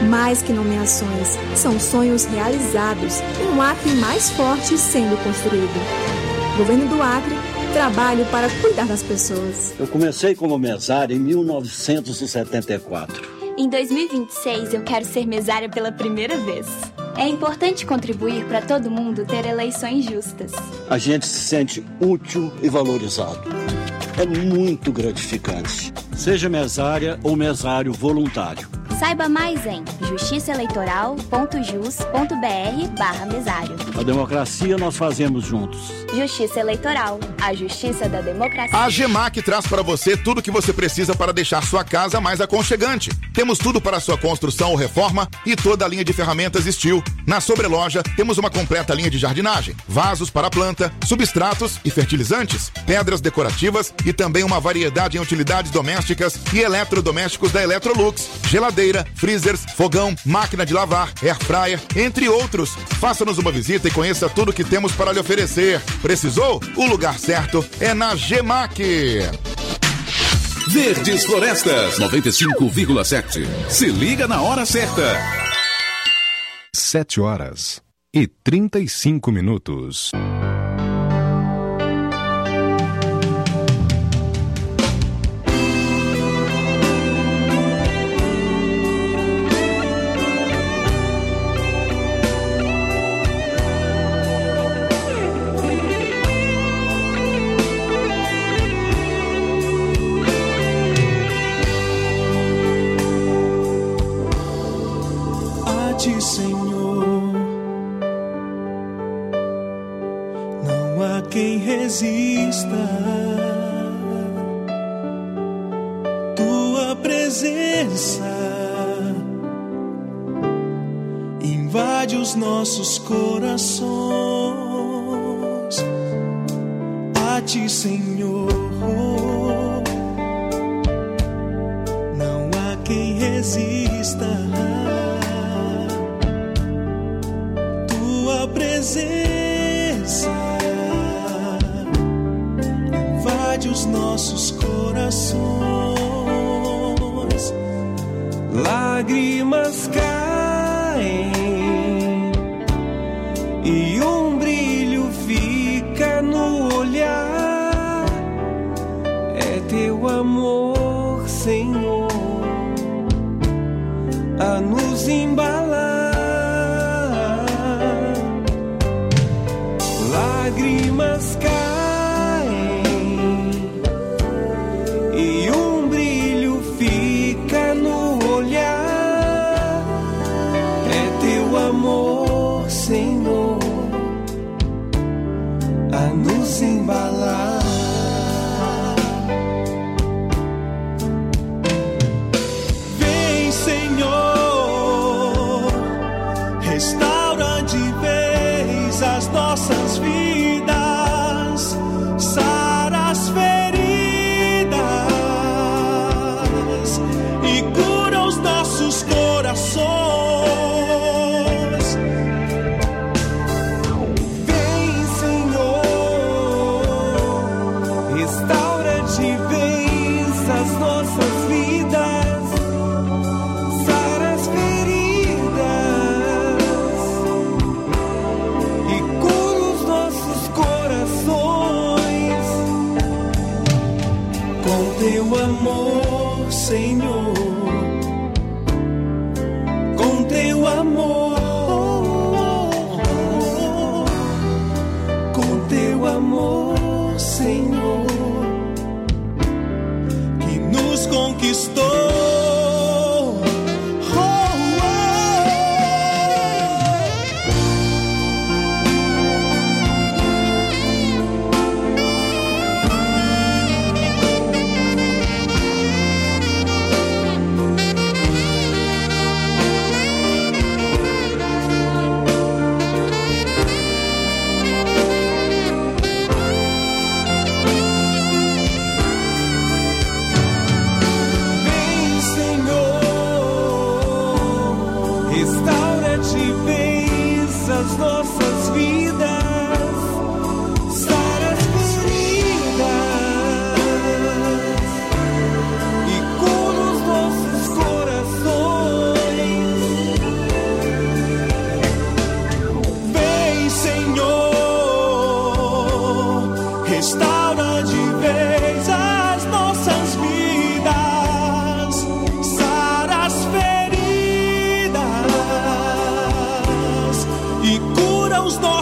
Mais que nomeações, são sonhos realizados e um Acre mais forte sendo construído. Governo do Acre, trabalho para cuidar das pessoas. Eu comecei como mesário em 1974. Em 2026, eu quero ser mesária pela primeira vez. É importante contribuir para todo mundo ter eleições justas. A gente se sente útil e valorizado. É muito gratificante. Seja mesária ou mesário voluntário. Saiba mais em justiçaeleitoral.jus.br/mesário. A democracia nós fazemos juntos. Justiça Eleitoral, a justiça da democracia. A GEMAC traz para você tudo que você precisa para deixar sua casa mais aconchegante. Temos tudo para sua construção ou reforma e toda a linha de ferramentas Steel. Na sobreloja, temos uma completa linha de jardinagem, vasos para planta, substratos e fertilizantes, pedras decorativas e também uma variedade em utilidades domésticas e eletrodomésticos da Electrolux, geladeira, freezers, fogão, máquina de lavar, air fryer, entre outros. Faça-nos uma visita e conheça tudo que temos para lhe oferecer. Precisou? O lugar certo é na GEMAC. Verdes Florestas 95,7. Se liga na hora certa. 7h35. Senhor, não há quem resista. Tua presença invade os nossos corações. A ti, Senhor, não há quem resista. Presença invade os nossos corações, lágrimas caem e um brilho fica no olhar. É teu amor, Senhor, a nos embalar. Lágrimas caem e um brilho fica no olhar. É teu amor, Senhor, a nos embalar. Vem, Senhor, restaura de vez as nossas vidas. Senhor, com teu amor, com teu amor, Senhor, que nos conquistou.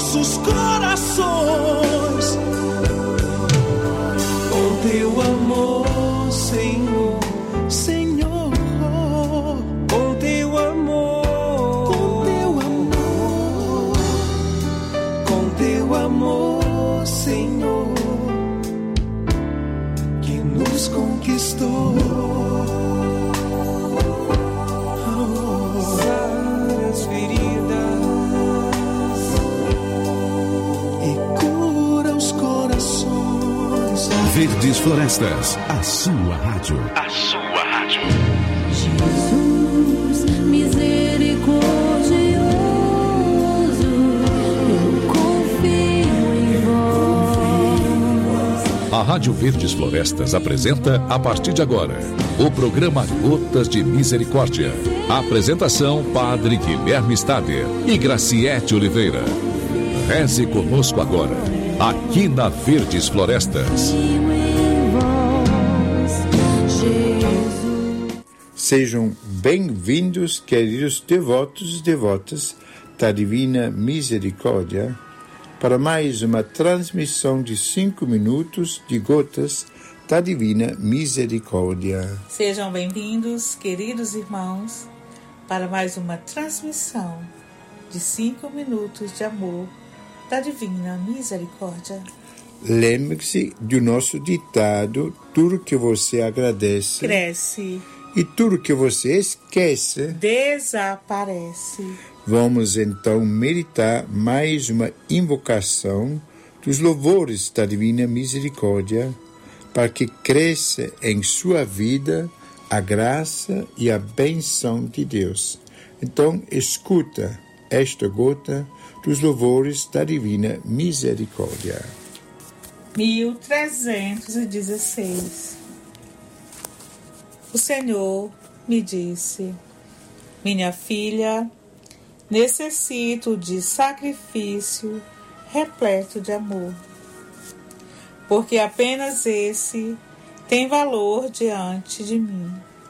nossos corações. Com teu amor, Senhor, Senhor, com teu amor, com teu amor, com teu amor, Senhor, que nos conquistou. Sara as feridas e cura os corações. Verdes Florestas, a sua rádio. A sua rádio. Jesus, misericordioso, eu confio em vós. A Rádio Verdes Florestas apresenta, a partir de agora, o programa Gotas de Misericórdia. Apresentação, Padre Guilherme Stader e Graciete Oliveira. Reze conosco agora, aqui na Verdes Florestas. Sejam bem-vindos, queridos devotos e devotas da Divina Misericórdia, para mais uma transmissão de 5 minutos de Gotas da Divina Misericórdia. Sejam bem-vindos, queridos irmãos, para mais uma transmissão de 5 minutos de amor da Divina Misericórdia. Lembre-se do nosso ditado: tudo que você agradece, cresce. E tudo que você esquece, desaparece. Vamos então meditar mais uma invocação dos louvores da Divina Misericórdia, para que cresça em sua vida a graça e a benção de Deus. Então, escuta esta gota dos louvores da Divina Misericórdia. 1316. O Senhor me disse: minha filha, necessito de sacrifício repleto de amor, porque apenas esse tem valor diante de mim.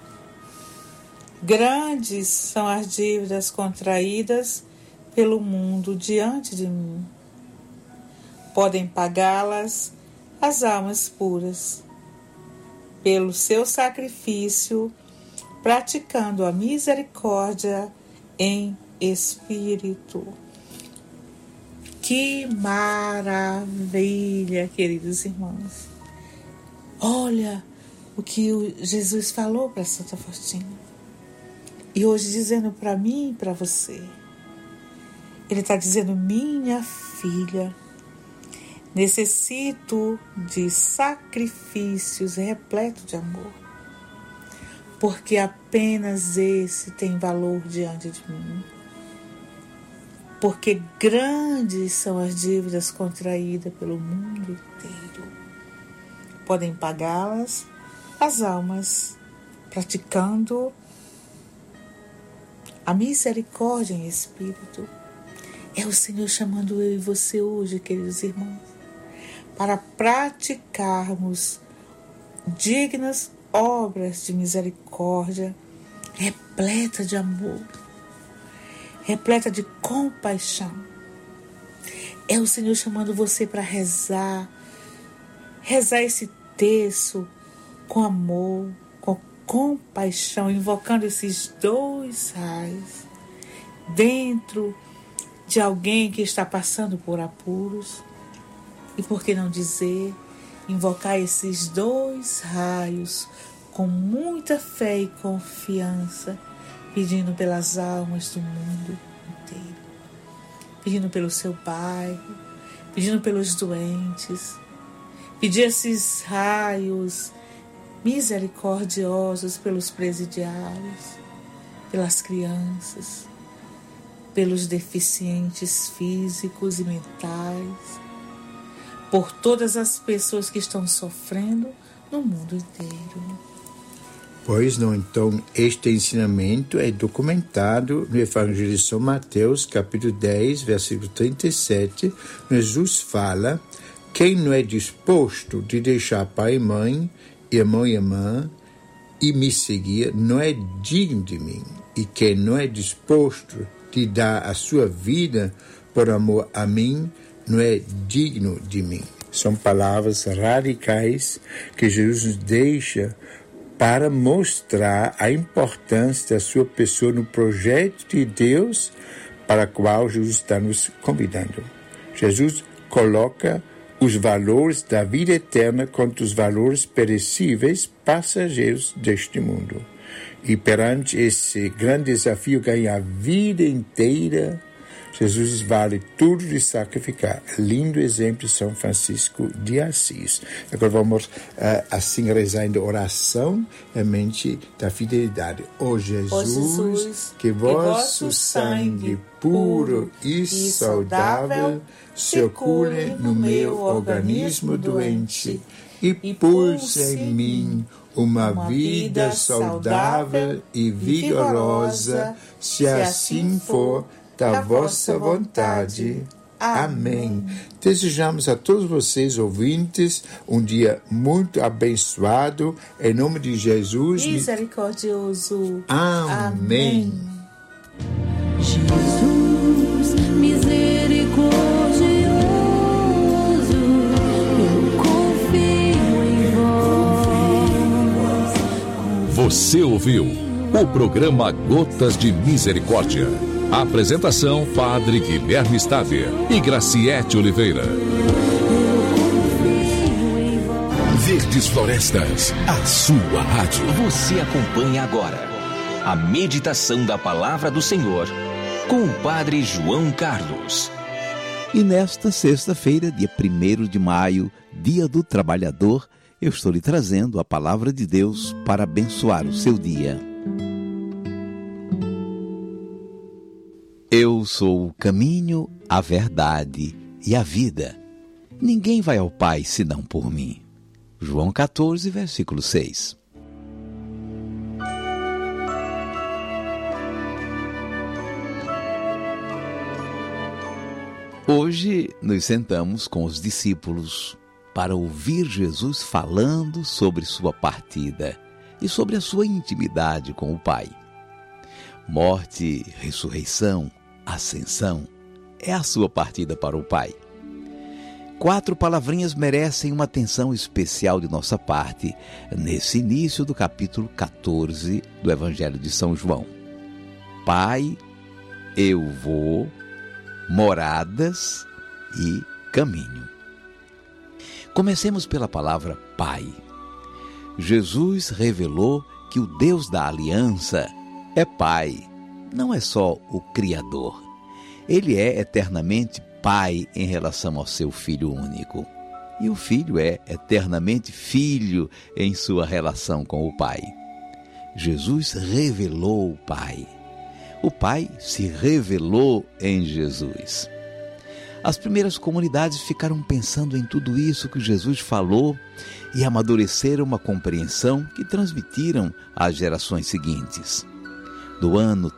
Grandes são as dívidas contraídas pelo mundo diante de mim. Podem pagá-las as almas puras, pelo seu sacrifício, praticando a misericórdia em espírito. Que maravilha, queridos irmãos! Olha o que Jesus falou para Santa Faustina. E hoje dizendo para mim e para você. Ele está dizendo: minha filha, necessito de sacrifícios repletos de amor, porque apenas esse tem valor diante de mim. Porque grandes são as dívidas contraídas pelo mundo inteiro. Podem pagá-las as almas, praticando a misericórdia em espírito. É o Senhor chamando eu e você hoje, queridos irmãos, para praticarmos dignas obras de misericórdia, repleta de amor, repleta de compaixão. É o Senhor chamando você para rezar esse terço com amor, com compaixão, invocando esses 2 raios dentro de alguém que está passando por apuros. E por que não dizer, invocar esses 2 raios com muita fé e confiança, pedindo pelas almas do mundo inteiro, pedindo pelo seu bairro, pedindo pelos doentes, pedir esses raios misericordiosos pelos presidiários, pelas crianças, pelos deficientes físicos e mentais, por todas as pessoas que estão sofrendo no mundo inteiro. Pois não, então, este ensinamento é documentado no Evangelho de São Mateus, capítulo 10, versículo 37. Jesus fala: quem não é disposto de deixar pai e mãe, irmão e irmã, e me seguir, não é digno de mim. E quem não é disposto de dar a sua vida por amor a mim, não é digno de mim. São palavras radicais que Jesus nos deixa para mostrar a importância da sua pessoa no projeto de Deus para o qual Jesus está nos convidando. Jesus coloca os valores da vida eterna contra os valores perecíveis, passageiros deste mundo. E perante esse grande desafio, ganhar a vida inteira, Jesus vale tudo de sacrificar. Lindo exemplo de São Francisco de Assis. Agora vamos assim rezar em oração em mente da fidelidade. Ó Jesus, que vosso sangue puro e saudável circule no meu organismo doente e pulse em mim uma vida saudável e vigorosa, se assim for da vossa vontade. Amém. Desejamos a todos vocês, ouvintes, um dia muito abençoado. Em nome de Jesus. Misericordioso. Amém. Jesus, misericordioso, eu confio em vós. Você ouviu o programa Gotas de Misericórdia. Apresentação: Padre Guilherme Stader e Graciete Oliveira. Verdes Florestas, a sua rádio. Você acompanha agora a meditação da Palavra do Senhor com o Padre João Carlos. E nesta sexta-feira, dia 1º de maio, Dia do Trabalhador, eu estou lhe trazendo a Palavra de Deus para abençoar o seu dia. Eu sou o caminho, a verdade e a vida. Ninguém vai ao Pai senão por mim. João 14, versículo 6. Hoje nos sentamos com os discípulos para ouvir Jesus falando sobre sua partida e sobre a sua intimidade com o Pai. Morte, ressurreição, ascensão é a sua partida para o Pai. 4 palavrinhas merecem uma atenção especial de nossa parte nesse início do capítulo 14 do Evangelho de São João. Pai, eu vou, moradas e caminho. Comecemos pela palavra Pai. Jesus revelou que o Deus da aliança é Pai, não é só o Criador. Ele é eternamente Pai em relação ao seu Filho único. E o Filho é eternamente Filho em sua relação com o Pai. Jesus revelou o Pai. O Pai se revelou em Jesus. As primeiras comunidades ficaram pensando em tudo isso que Jesus falou e amadureceram uma compreensão que transmitiram às gerações seguintes. Do ano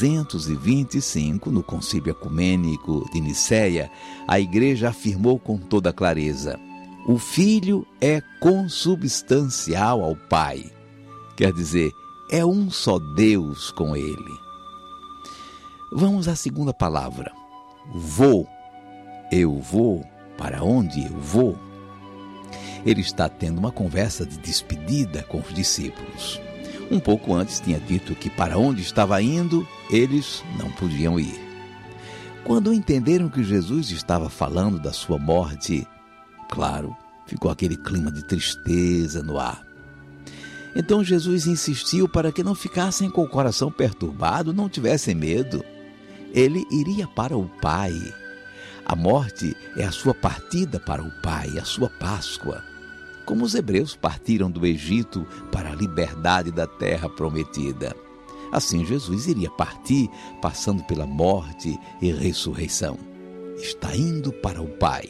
325, no Concílio Ecumênico de Nicéia, a Igreja afirmou com toda clareza: o Filho é consubstancial ao Pai. Quer dizer, é um só Deus com Ele. Vamos à segunda palavra. Vou. Eu vou. Para onde eu vou? Ele está tendo uma conversa de despedida com os discípulos. Um pouco antes tinha dito que para onde estava indo, eles não podiam ir. Quando entenderam que Jesus estava falando da sua morte, claro, ficou aquele clima de tristeza no ar. Então Jesus insistiu para que não ficassem com o coração perturbado, não tivessem medo. Ele iria para o Pai. A morte é a sua partida para o Pai, a sua Páscoa. Como os hebreus partiram do Egito para a liberdade da terra prometida. Assim Jesus iria partir, passando pela morte e ressurreição. Está indo para o Pai.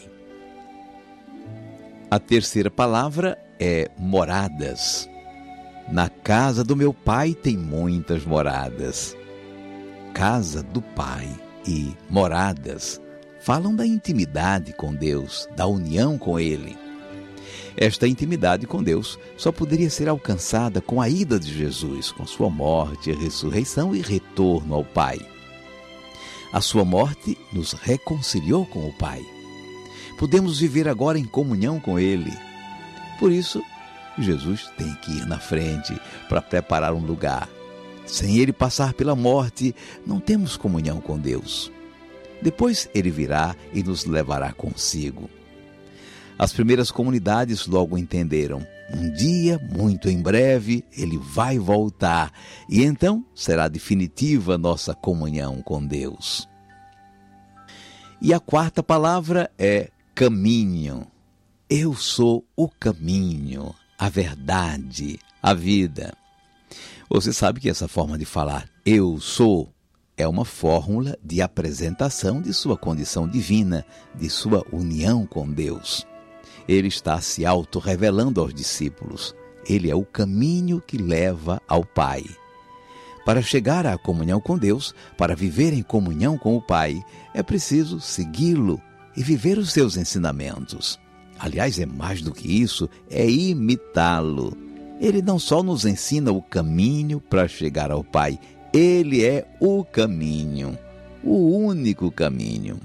A terceira palavra é moradas. Na casa do meu Pai tem muitas moradas. Casa do Pai e moradas falam da intimidade com Deus, da união com Ele. Esta intimidade com Deus só poderia ser alcançada com a ida de Jesus, com sua morte, ressurreição e retorno ao Pai. A sua morte nos reconciliou com o Pai. Podemos viver agora em comunhão com Ele. Por isso, Jesus tem que ir na frente para preparar um lugar. Sem Ele passar pela morte, não temos comunhão com Deus. Depois Ele virá e nos levará consigo. As primeiras comunidades logo entenderam. Um dia, muito em breve, Ele vai voltar e então será definitiva nossa comunhão com Deus. E a quarta palavra é caminho. Eu sou o caminho, a verdade, a vida. Você sabe que essa forma de falar eu sou é uma fórmula de apresentação de sua condição divina, de sua união com Deus. Ele está se auto-revelando aos discípulos. Ele é o caminho que leva ao Pai. Para chegar à comunhão com Deus, para viver em comunhão com o Pai, é preciso segui-lo e viver os seus ensinamentos. Aliás, é mais do que isso, é imitá-lo. Ele não só nos ensina o caminho para chegar ao Pai, Ele é o caminho, o único caminho.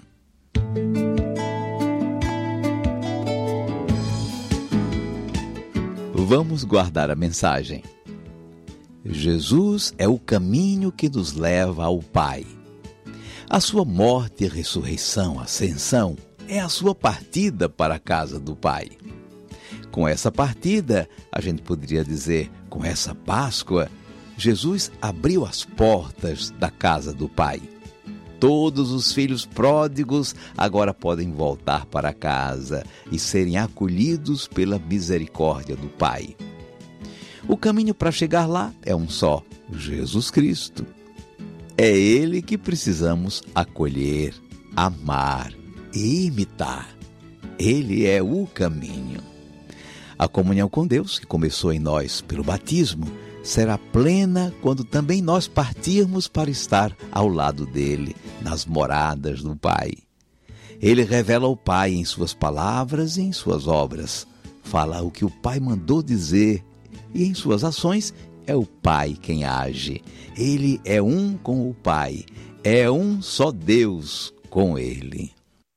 Vamos guardar a mensagem. Jesus é o caminho que nos leva ao Pai. A sua morte, ressurreição, ascensão é a sua partida para a casa do Pai. Com essa partida, a gente poderia dizer, com essa Páscoa, Jesus abriu as portas da casa do Pai. Todos os filhos pródigos agora podem voltar para casa e serem acolhidos pela misericórdia do Pai. O caminho para chegar lá é um só, Jesus Cristo. É Ele que precisamos acolher, amar e imitar. Ele é o caminho. A comunhão com Deus, que começou em nós pelo batismo, será plena quando também nós partirmos para estar ao lado dele, nas moradas do Pai. Ele revela o Pai em suas palavras e em suas obras. Fala o que o Pai mandou dizer e em suas ações é o Pai quem age. Ele é um com o Pai, é um só Deus com Ele.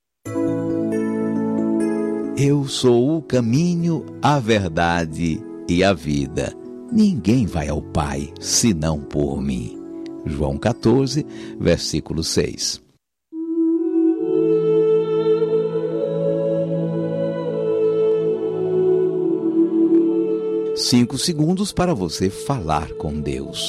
Eu sou o caminho, a verdade e a vida. Ninguém vai ao Pai, senão por mim. João 14, versículo 6. Cinco segundos para você falar com Deus.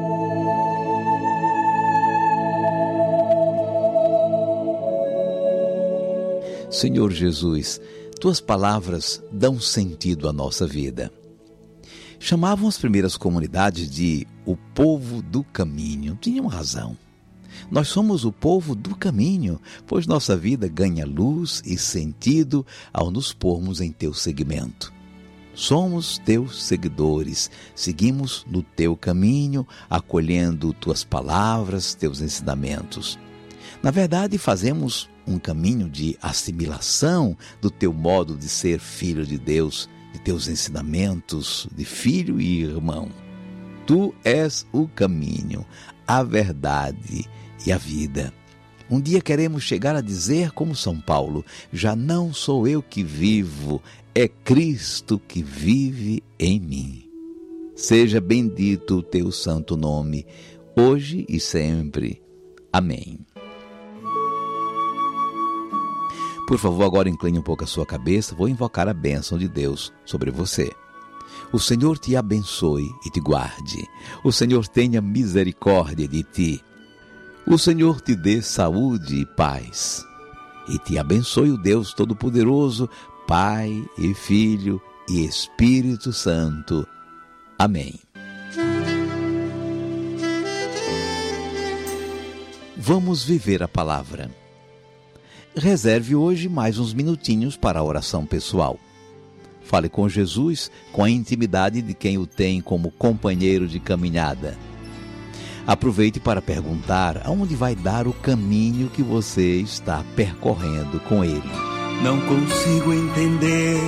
Senhor Jesus, Tuas palavras dão sentido à nossa vida. Chamavam as primeiras comunidades de o povo do caminho. Tinham razão. Nós somos o povo do caminho, pois nossa vida ganha luz e sentido ao nos pormos em teu seguimento. Somos teus seguidores, seguimos no teu caminho, acolhendo tuas palavras, teus ensinamentos. Na verdade, fazemos um caminho de assimilação do teu modo de ser filho de Deus, de teus ensinamentos de filho e irmão. Tu és o caminho, a verdade e a vida. Um dia queremos chegar a dizer como São Paulo, já não sou eu que vivo, é Cristo que vive em mim. Seja bendito o teu santo nome, hoje e sempre. Amém. Por favor, agora incline um pouco a sua cabeça, vou invocar a bênção de Deus sobre você. O Senhor te abençoe e te guarde. O Senhor tenha misericórdia de ti. O Senhor te dê saúde e paz. E te abençoe o Deus Todo-Poderoso, Pai e Filho e Espírito Santo. Amém. Vamos viver a palavra. Reserve hoje mais uns minutinhos para a oração pessoal. Fale com Jesus com a intimidade de quem o tem como companheiro de caminhada. Aproveite para perguntar aonde vai dar o caminho que você está percorrendo com Ele. Não consigo entender,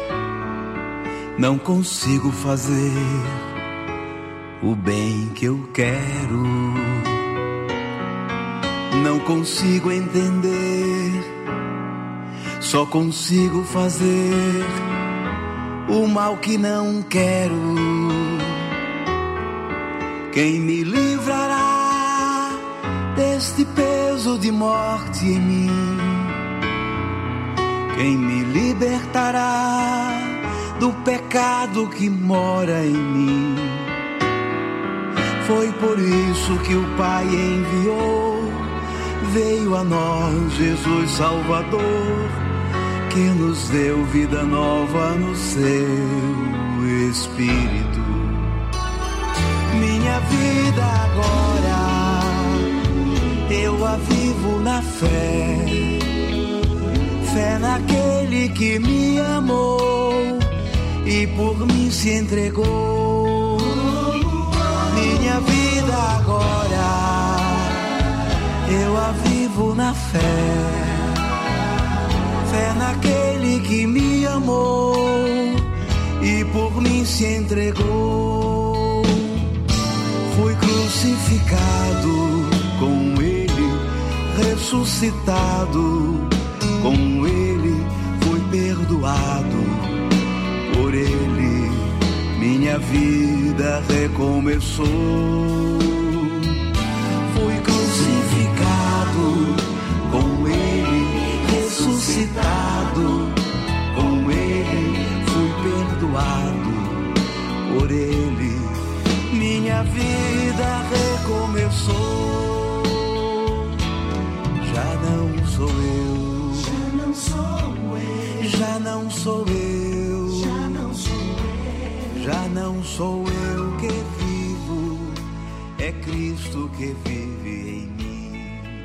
não consigo fazer o bem que eu quero. não consigo entender, só consigo fazer o mal que não quero. Quem me livrará deste peso de morte em mim? Quem me libertará do pecado que mora em mim? Foi por isso que o Pai enviou, veio a nós Jesus Salvador, que nos deu vida nova no seu Espírito. Minha vida agora eu a vivo na fé, fé naquele que me amou e por mim se entregou. Minha vida agora eu a vivo na fé, fé naquele que me amou e por mim se entregou. Fui crucificado com ele, ressuscitado com ele, fui perdoado por ele, minha vida recomeçou. Fui crucificado com ele, ressuscitado com ele, fui perdoado por ele, minha vida recomeçou. Já não sou eu, já não sou eu, já não sou eu, já não sou eu, já não sou eu que vivo, é Cristo que vive em mim.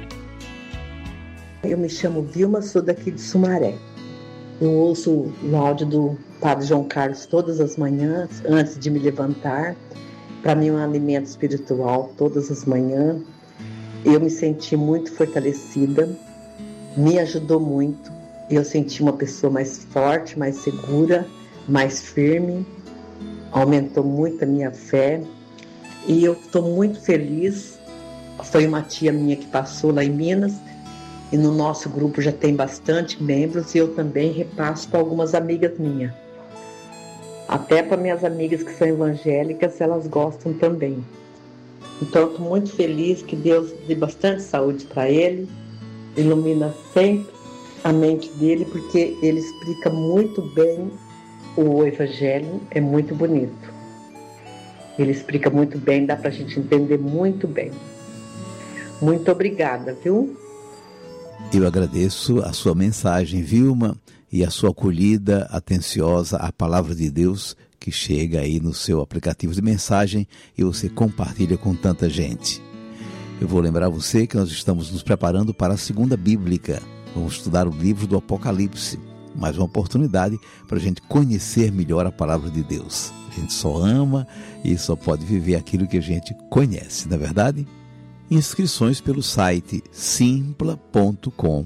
Eu me chamo Vilma, sou daqui de Sumaré. Eu ouço o áudio do Padre João Carlos todas as manhãs, antes de me levantar. Para mim é um alimento espiritual todas as manhãs. Eu me senti muito fortalecida, me ajudou muito. Eu senti uma pessoa mais forte, mais segura, mais firme. Aumentou muito a minha fé. E eu estou muito feliz. Foi uma tia minha que passou lá em Minas. E no nosso grupo já tem bastante membros. E eu também repasso para algumas amigas minhas. Até para minhas amigas que são evangélicas, elas gostam também. Então, estou muito feliz, que Deus dê bastante saúde para ele, ilumina sempre a mente dele, porque ele explica muito bem o Evangelho, é muito bonito. Ele explica muito bem, dá para a gente entender muito bem. Muito obrigada, viu? Eu agradeço a sua mensagem, Vilma, e a sua acolhida atenciosa à palavra de Deus que chega aí no seu aplicativo de mensagem e você compartilha com tanta gente. Eu vou lembrar você que nós estamos nos preparando para a segunda bíblica. Vamos estudar o livro do Apocalipse. Mais uma oportunidade para a gente conhecer melhor a palavra de Deus. A gente só ama e só pode viver aquilo que a gente conhece, não é verdade? Inscrições pelo site simpla.com.br.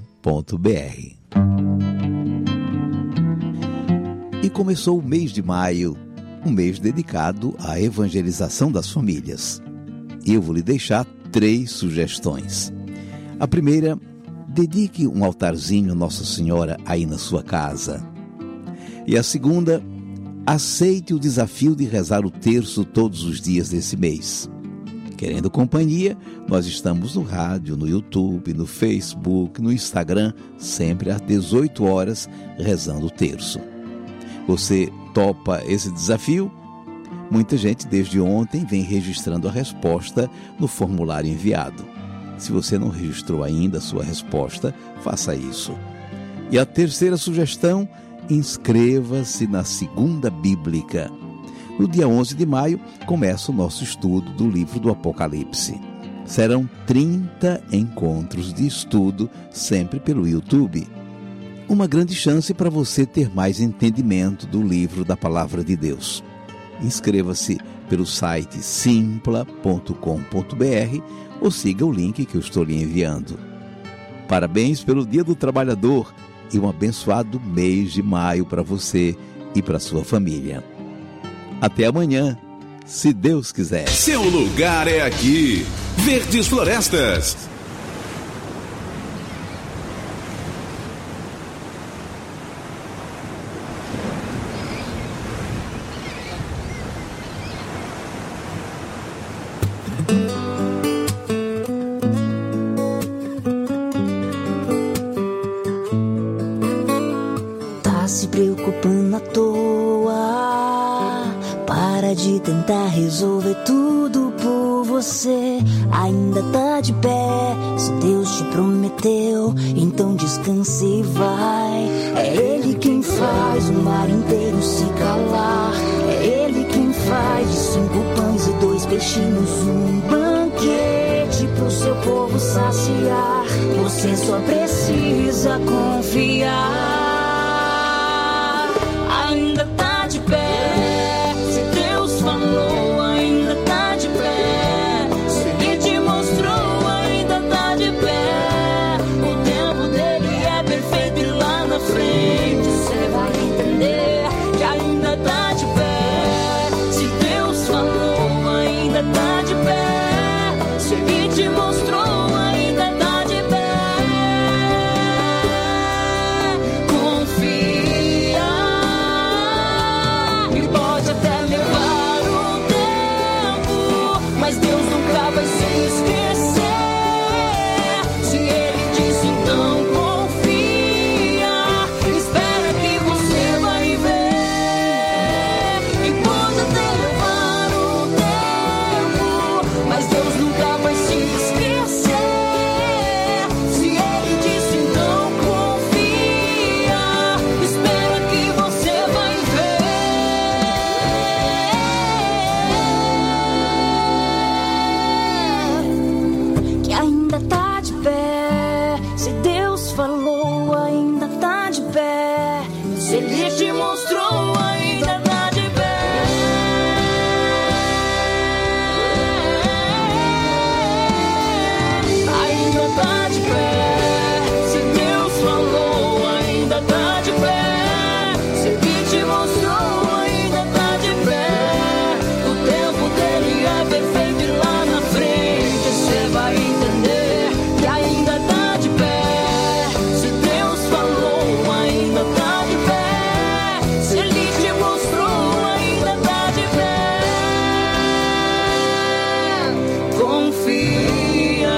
E começou o mês de maio, um mês dedicado à evangelização das famílias. Eu vou lhe deixar 3 sugestões. A primeira, dedique um altarzinho a Nossa Senhora aí na sua casa. E a segunda, aceite o desafio de rezar o terço todos os dias desse mês. Querendo companhia, nós estamos no rádio, no YouTube, no Facebook, no Instagram, sempre às 18 horas, rezando o terço. Você topa esse desafio? Muita gente desde ontem vem registrando a resposta no formulário enviado. Se você não registrou ainda a sua resposta, faça isso. E a terceira sugestão, inscreva-se na segunda bíblica. No dia 11 de maio, começa o nosso estudo do livro do Apocalipse. Serão 30 encontros de estudo, sempre pelo YouTube. Uma grande chance para você ter mais entendimento do livro da Palavra de Deus. Inscreva-se pelo site simpla.com.br ou siga o link que eu estou lhe enviando. Parabéns pelo Dia do Trabalhador e um abençoado mês de maio para você e para sua família. Até amanhã, se Deus quiser. Seu lugar é aqui. Verdes Florestas. preocupando à toa. Para de tentar resolver tudo por você. Ainda tá de pé, se Deus te prometeu, então descanse e vai. É Ele quem faz o mar inteiro se calar. É Ele quem faz de 5 pães e 2 peixinhos um banquete pro seu povo saciar. Você só precisa confiar. Ainda tá de pé, se Deus falou, ainda tá de pé. Se Ele te mostrou, ainda tá de pé. O tempo dele é perfeito e lá na frente você vai entender que ainda tá de pé. Se Deus falou, ainda tá de pé. Se Ele te mostrou, ainda tá de pé. Confia. E pode até levar um tempo, mas Deus nunca vai se esquecer. Se Ele disse, então confia. Espera que você vai ver. E pode até levar um tempo, mas Deus nunca vai se esquecer. Se Ele disse, então confia. Espera que você vai ver que ainda tá de pé. Se Deus falou, ainda tá de pé. Se Ele te mostrou, ainda tá de pé. Ainda tá de pé. Se Deus falou, ainda tá de pé. Se Ele te mostrou, ainda tá de pé. O tempo dele é perfeito e lá na frente você vai entender que ainda tá de pé. Se Deus falou, ainda tá de pé. Se Ele te mostrou, ainda tá de pé. Confia.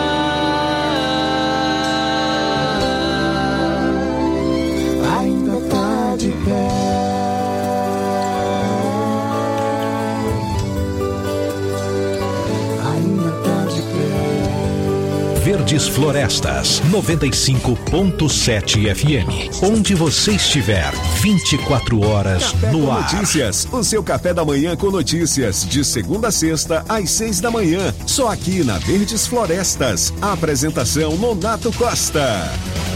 Ainda tá de pé. Ainda tá de pé. Verdes Florestas, 95.7 FM. Onde você estiver, 24 horas Café no com ar. Notícias, o seu café da manhã com notícias, de segunda a sexta, às 6 da manhã. Só aqui na Verdes Florestas. A apresentação Nonato Costa.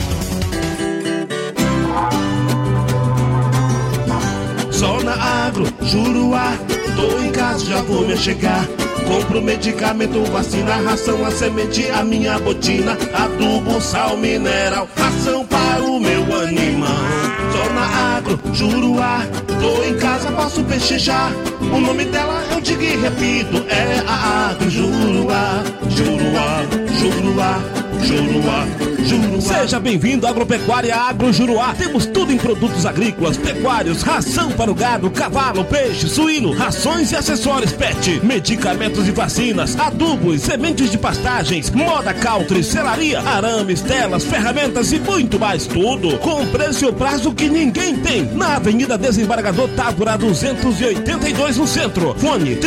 Zona Agro, Juruá, tô em casa, já vou me chegar. Compro medicamento, vacina, ração, a semente, a minha botina, adubo, sal mineral, ração para o meu animal. Zona Agro, Juruá, tô em casa, posso pechinchar. O nome dela eu digo e repito, é a Agro Juruá, Juruá, Juruá, Juruá, Juruá. Seja bem-vindo à Agropecuária Agro Juruá. Temos tudo em produtos agrícolas, pecuários, ração para o gado, cavalo, peixe, suíno, rações e acessórios pet, medicamentos e vacinas, adubos, sementes de pastagens, moda country, selaria, arames, telas, ferramentas e muito mais. Tudo com preço e prazo que ninguém tem. Na Avenida Desembargador Távora 282 no centro. Fone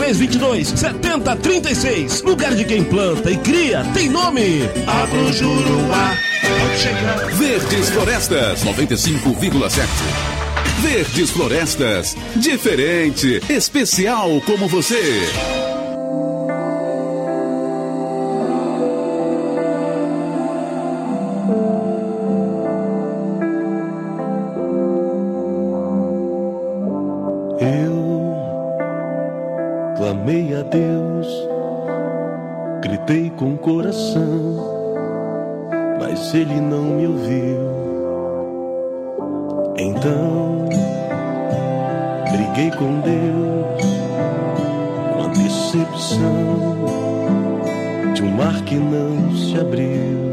3322-7036. Lugar de quem planta e cria tem nome Agro Juruá. Verdes Florestas 95,7. Verdes Florestas, diferente, especial como você. Eu clamei a Deus, gritei com o coração, mas Ele não me ouviu. Então briguei com Deus, com a decepção de um mar que não se abriu.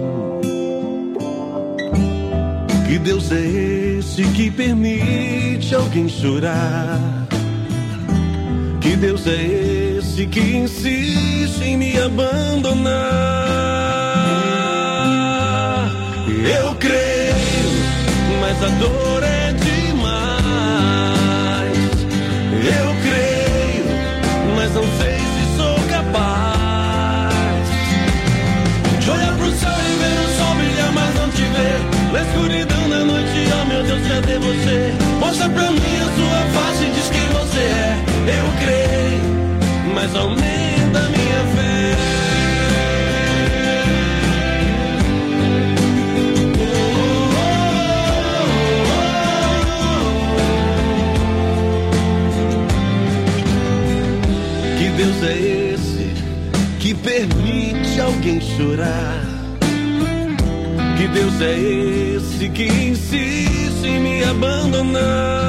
Que Deus é esse que permite alguém chorar? Que Deus é esse que insiste em me abandonar? Eu creio, mas a dor é de jurar que Deus é esse que insiste em me abandonar.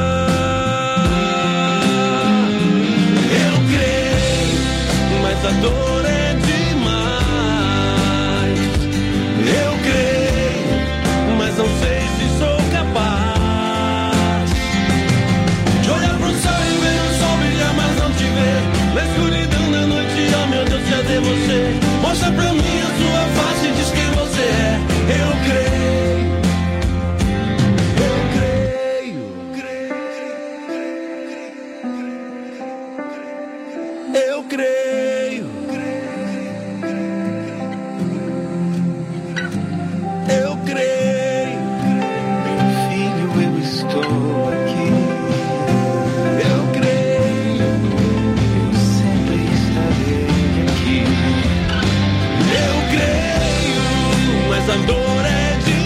Eu creio, mas a dor é demais. Eu creio, mas não sei se sou capaz de olhar pro céu e ver o sol brilhar, mas não te ver. Na escuridão da noite, oh meu Deus, cadê você? Mostra pra mim a sua face e diz quem você é. Eu creio, eu creio, eu creio, eu creio. Meu filho, eu estou aqui. Eu creio, eu sempre estarei aqui. Eu creio, mas a dor é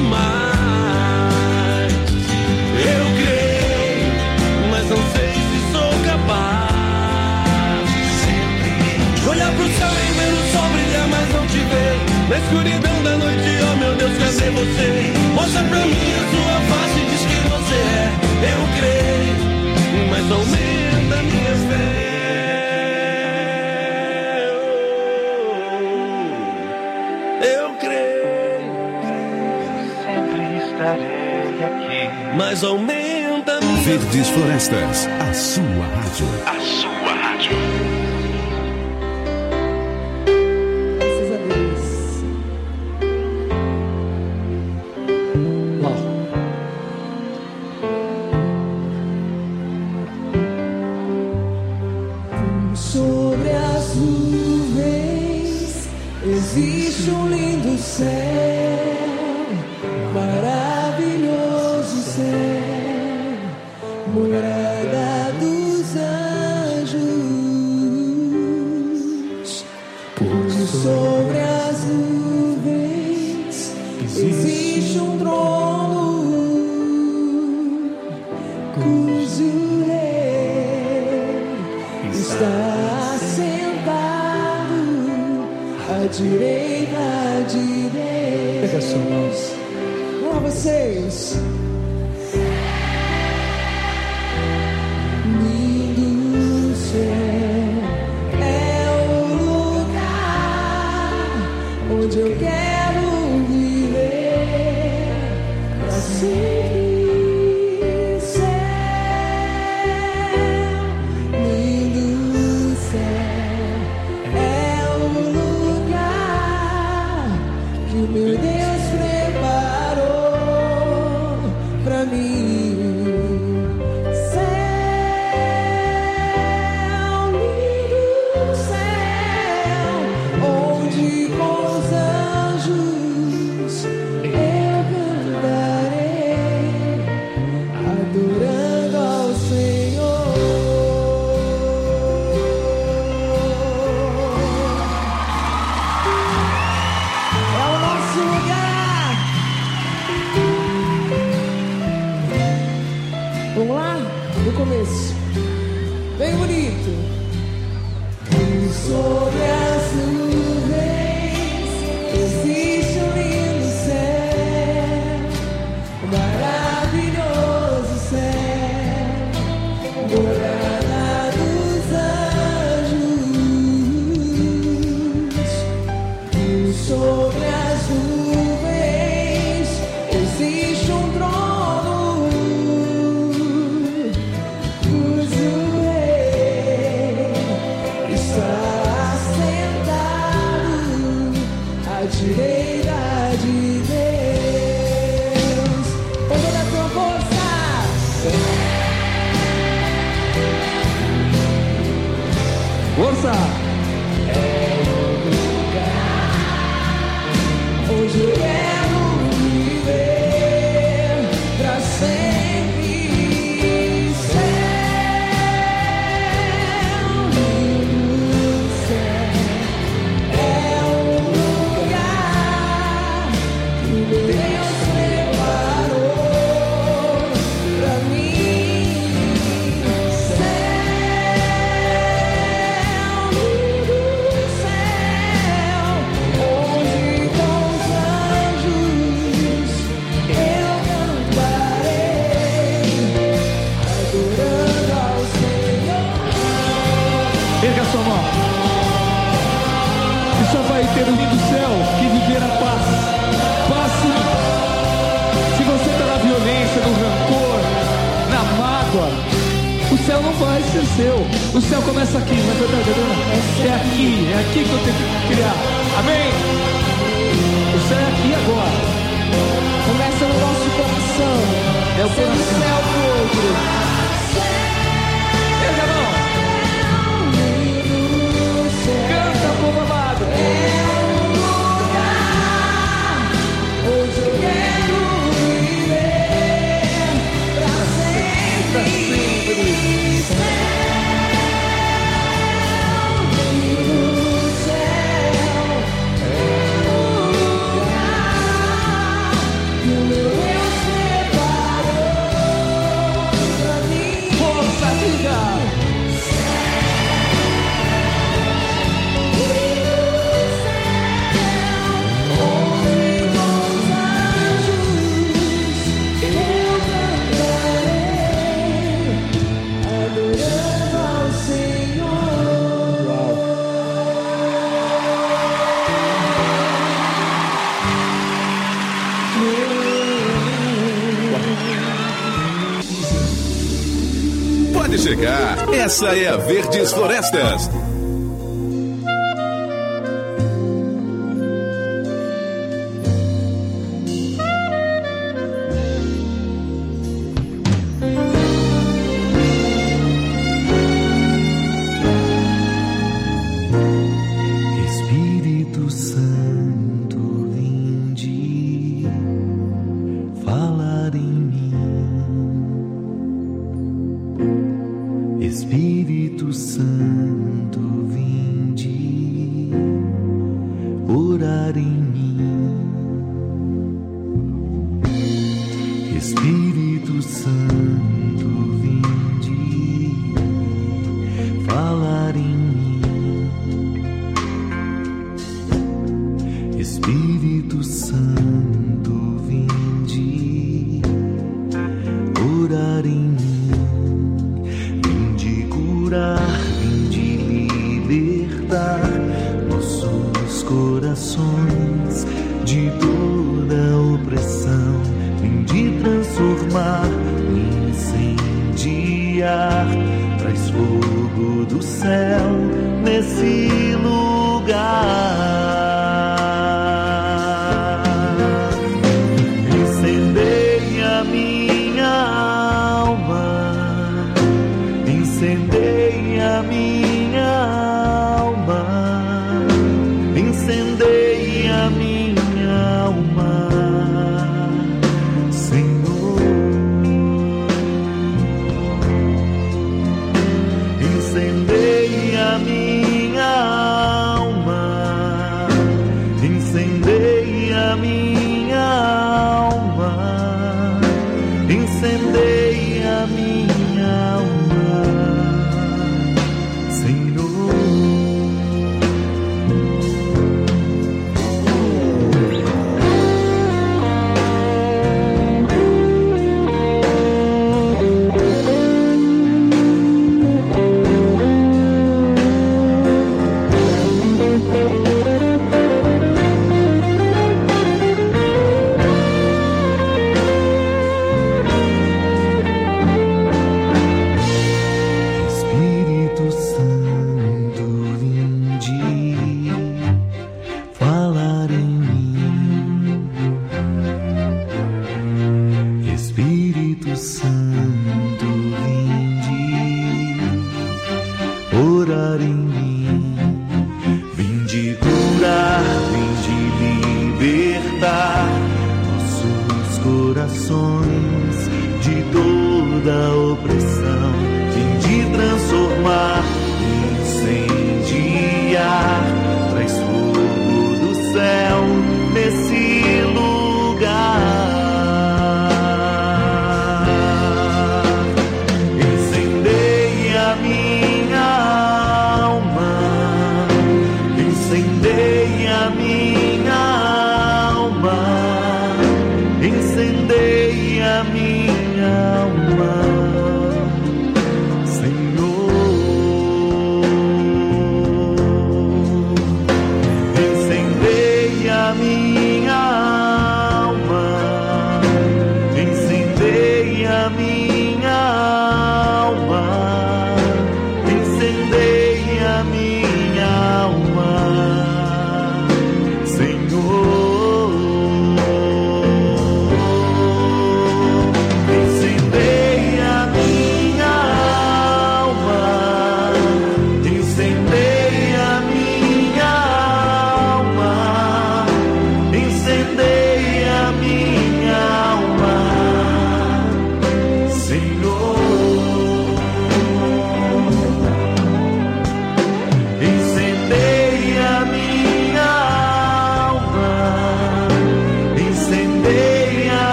demais. Eu creio, mas não sei se sou capaz de olhar pro céu e ver o sol brilhar, mas não te ver. Na escuridão da noite, oh meu Deus, cadê você? Mostra pra mim a sua face e diz quem você é. Eu creio, mas aumenta a minha fé. Eu creio, sempre estarei aqui, mas aumenta a minha Verdes Florestas, a sua rádio. A sua rádio. Graças a Deus. Sobre as nuvens existe um lindo céu, maravilhoso céu, morada dos anjos. Porque sobre as nuvens existe um trono cujo rei está sentado à direita de Deus. Pega as suas mãos. Vamos lá, vocês. Lindo céu é o lugar onde eu quero viver pra sempre. Meu Deus preparou pra mim. Céu, lindo céu, onde com os anjos eu cantarei, adorando ao Senhor. Vamos lá? No começo. Bem bonito. E sobre as nuvens existe um lindo céu, um maravilhoso céu, morada dos anjos. E sobre as nuvens existe um trono direita de Deus. Com toda a tua força. Força. É o lugar onde eu quero viver pra sempre. Céu, lindo céu, é o Deus preparou pra mim. Céu, lindo aconteceu. O céu começa aqui, não é verdade, Adriana? É aqui que eu tenho que criar. Amém? O céu é aqui agora. Começa no nosso coração. É o coração. Do céu pro outro. Erga a mão. Canta, povo amado. É um lugar onde eu quero viver pra sempre. Pode chegar, essa é a Verdes Florestas. Espírito Santo, vinde falar em mim. Espírito Santo, vinde orar em mim. Espírito Santo, vinde falar em mim. Espírito Santo, vinde orar em mim. Vinde libertar nossos corações de toda opressão. Vinde transformar, incendiar. Traz fogo do céu nesse lugar. Incendeia minha alma. Incendeia minha alma, incendeia minha alma, Senhor. Incendeia minha alma, incendeia minha alma, incendeia minha alma.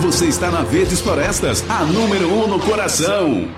Você está na Verdes Florestas, a número 1 no coração.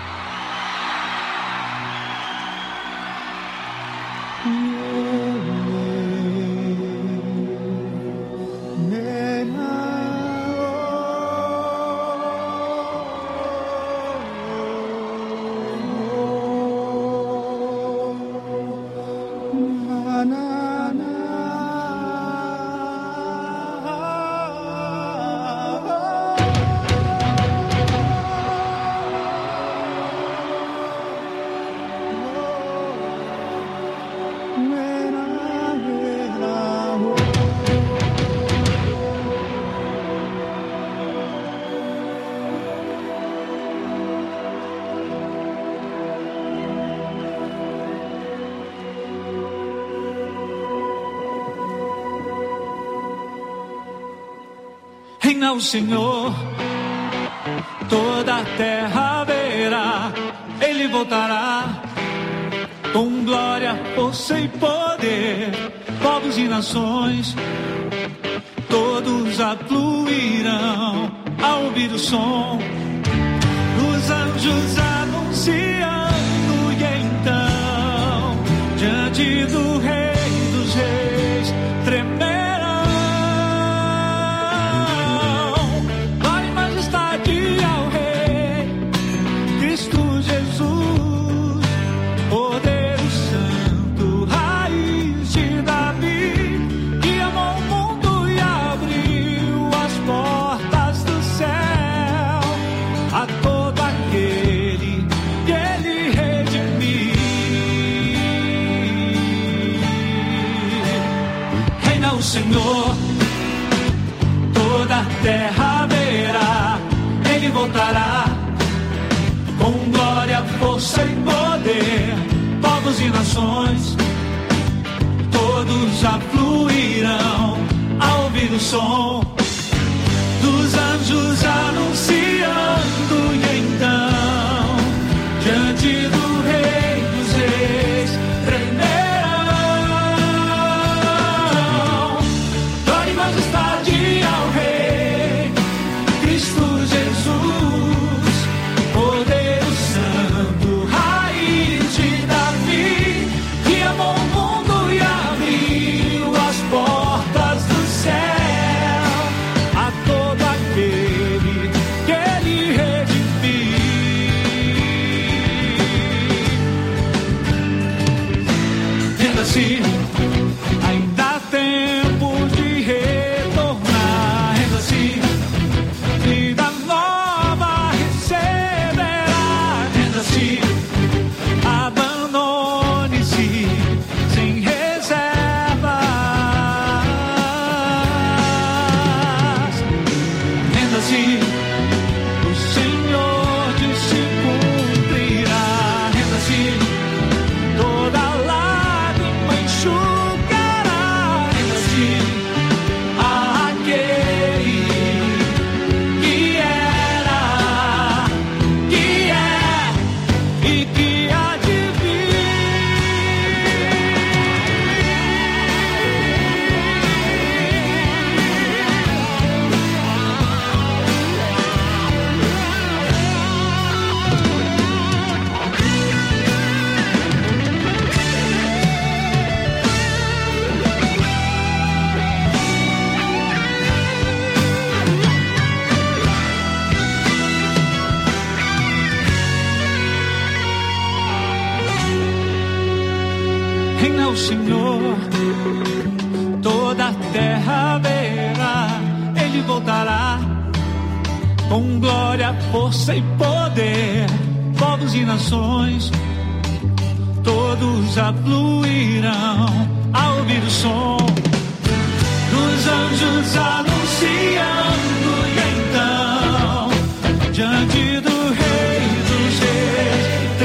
Reina o Senhor, toda a terra verá, Ele voltará com glória, força e poder. Povos e nações, todos afluirão ao ouvir o som dos anjos anunciando. E então, diante do Rei dos Reis, tremerão. Senhor, toda a terra verá, Ele voltará com glória, força e poder. Povos e nações, todos afluirão ao ouvir o som dos anjos anunciando. E então, diante do Rei dos Reis, tremerão. Majestade ao Rei, Cristo Jesus, poder santo, raiz de Davi, que amou o mundo e abriu as portas do céu a todo aquele que Ele redimiu. Renda-se, ainda há tempo de retornar, renda-se, vida nova receberá, renda-se, abandone-se sem reservas, renda-se, o Senhor disse cumprirá, renda-se, toda lágrima enxugará, renda-se, reina o Senhor, toda a terra verá, Ele voltará com glória, força e poder. Povos e nações, todos afluirão ao ouvir o som dos anjos anunciando. E então, diante do Rei dos Reis,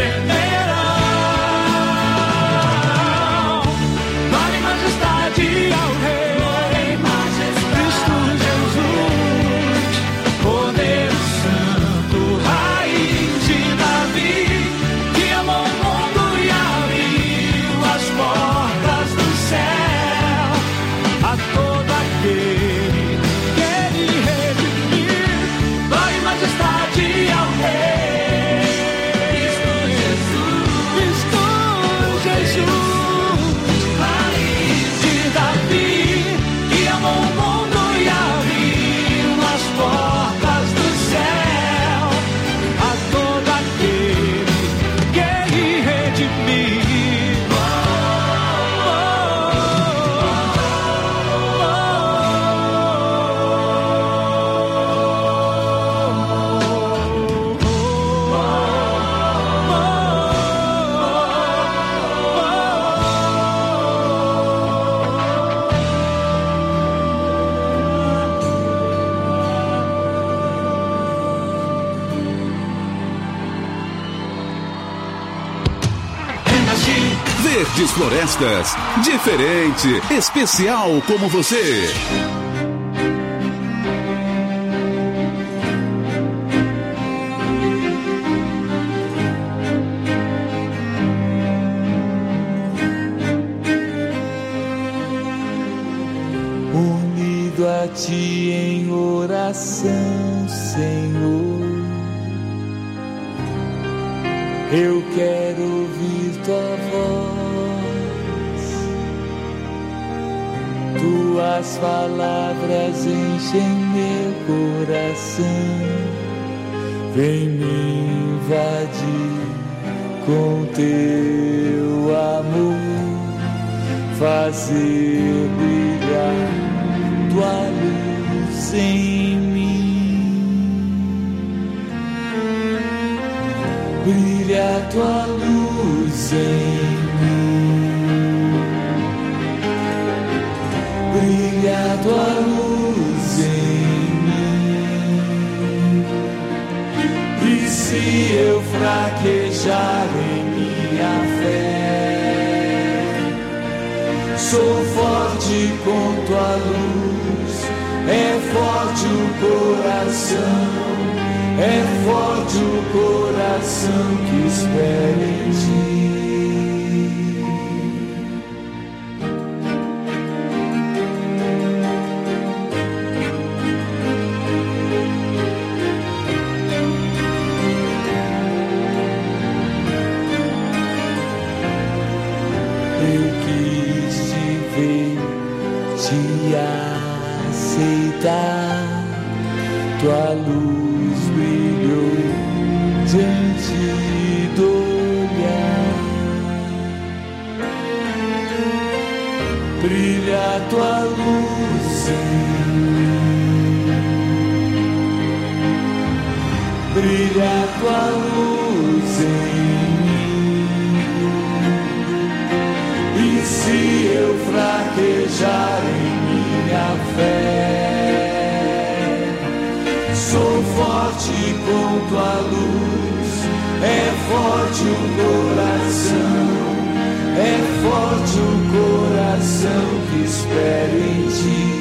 tremerão. Glória e majestade ao Rei, Cristo Jesus, poder santo, raiz de Davi, que amou o mundo e abriu as portas do céu a todo aquele que Ele Verdes Florestas, diferente, especial como você. Unido a ti em oração, Senhor, eu quero ouvir tua voz. Tuas palavras enchem meu coração. Vem me invadir com teu amor, fazer brilhar tua luz em mim. Brilha tua luz em mim. Brilha tua luz em mim. E se eu fraquejar em minha fé, sou forte com tua luz. É forte o coração. É forte o coração que espera em ti. Eu quis te ver, te aceitar. Tua luz brilhou diante do olhar. Brilha tua luz em mim. Brilha tua luz em mim. E se eu fraquejar em minha fé, sou forte com tua luz. É forte o coração. É forte o coração que espera em ti.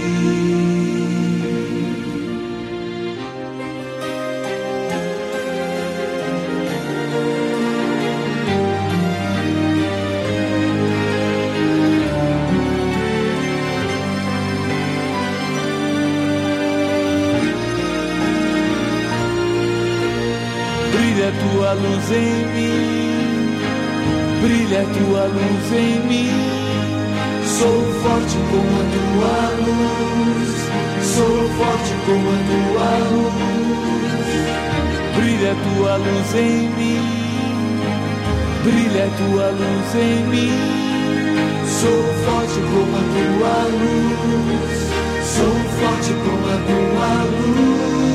Brilha tua luz em mim, brilha tua luz em mim. Sou forte como a tua luz, sou forte como a tua luz. Brilha tua luz em mim, brilha tua luz em mim. Sou forte como a tua luz, sou forte como a tua luz.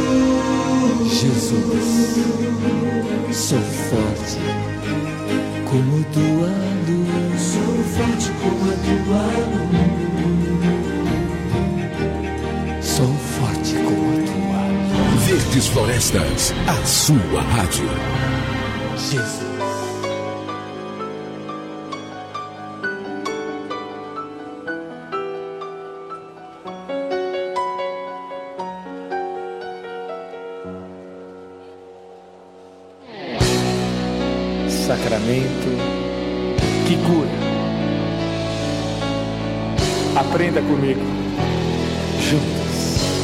Jesus, sou forte como tua luz, sou forte como a tua luz, sou forte como a tua luz. Verdes Florestas, a sua rádio. Jesus. Sacramento que cura. Aprenda comigo, juntos.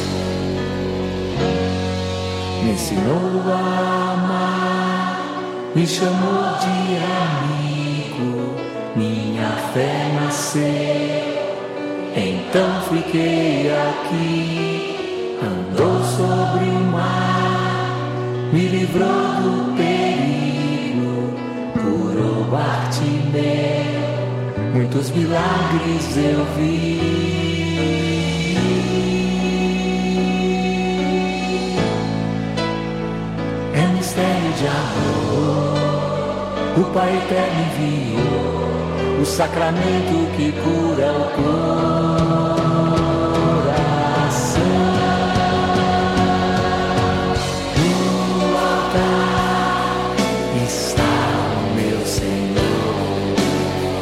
Me ensinou a amar, me chamou de amigo, minha fé nasceu, então fiquei aqui. Andou sobre o mar, me livrou do perigo, curou Bartimeu, muitos milagres eu vi. É mistério de amor, o Pai Eterno enviou o sacramento que cura o coração. No altar está o meu Senhor,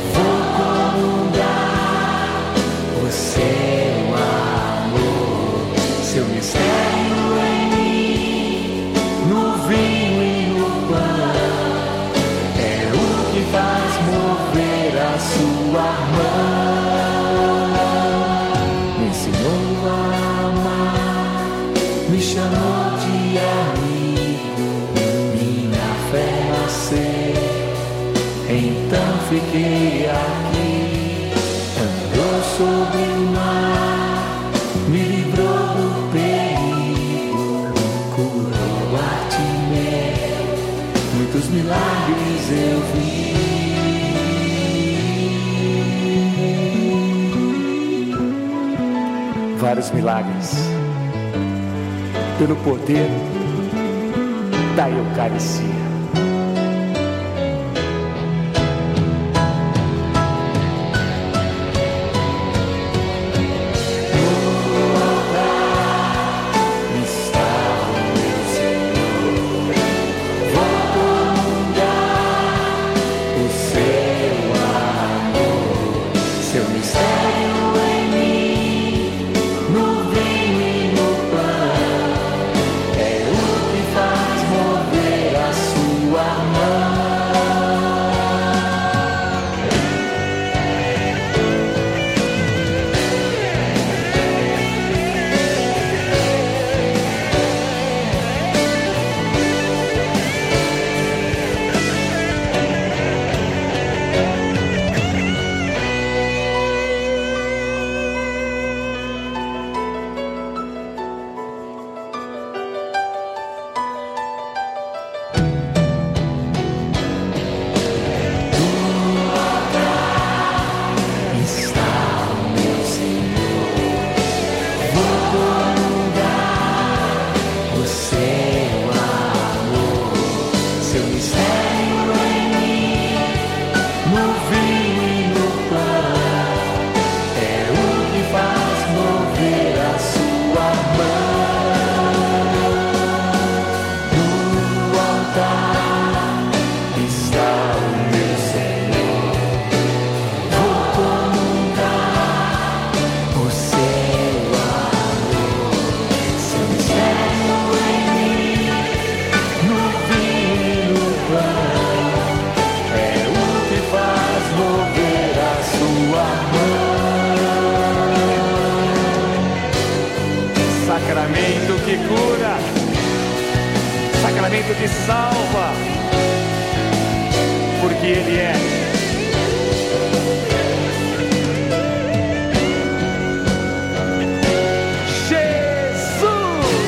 me chamou de amigo, minha fé nasceu, então fiquei aqui. Andou sobre o mar, me livrou do perigo, curou Bartimeu, muitos milagres eu vi. Vários milagres pelo poder da Eucaristia. Sacramento que cura, sacramento que salva, porque Ele é Jesus.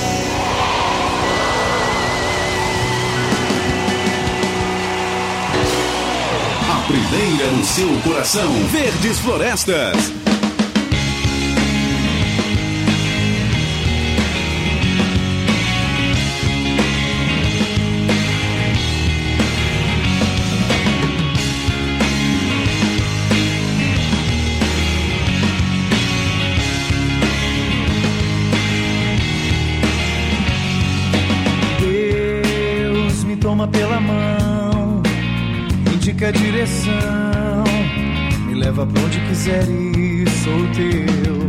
A primeira no seu coração. Verdes Florestas. Toma pela mão, indica a direção, me leva pra onde quiser ir, sou teu.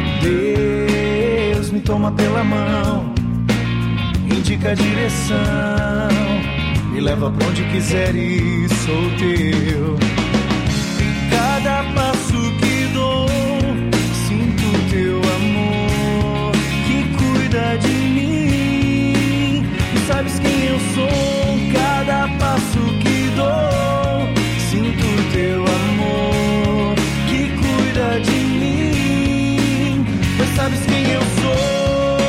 Deus me toma pela mão, indica a direção, me leva pra onde quiser ir, sou teu. Cada passo que dou, sinto teu amor que cuida de mim. E sabes quem eu sou? Cada passo que dou, sinto teu amor que cuida de mim. Pois sabes quem eu sou.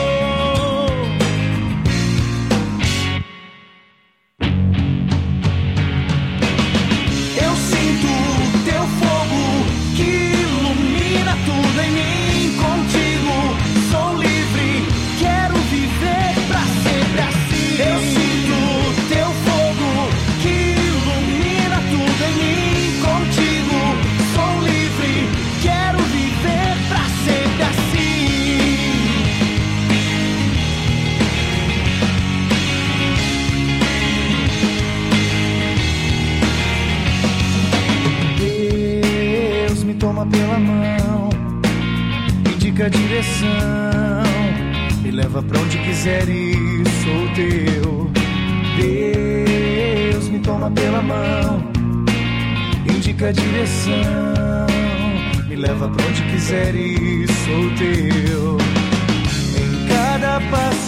Eu sinto teu fogo que ilumina tudo em mim. Contigo sou livre, quero viver pra sempre assim. Eu sinto teu fogo que ilumina tudo em mim. Contigo sou livre, quero viver pra sempre assim. Deus me toma pela mão, indica a direção, me leva pra onde quiser ir, sou teu. Deus me toma pela mão, indica a direção, me leva pra onde quiser ir, sou teu. Em cada paciência.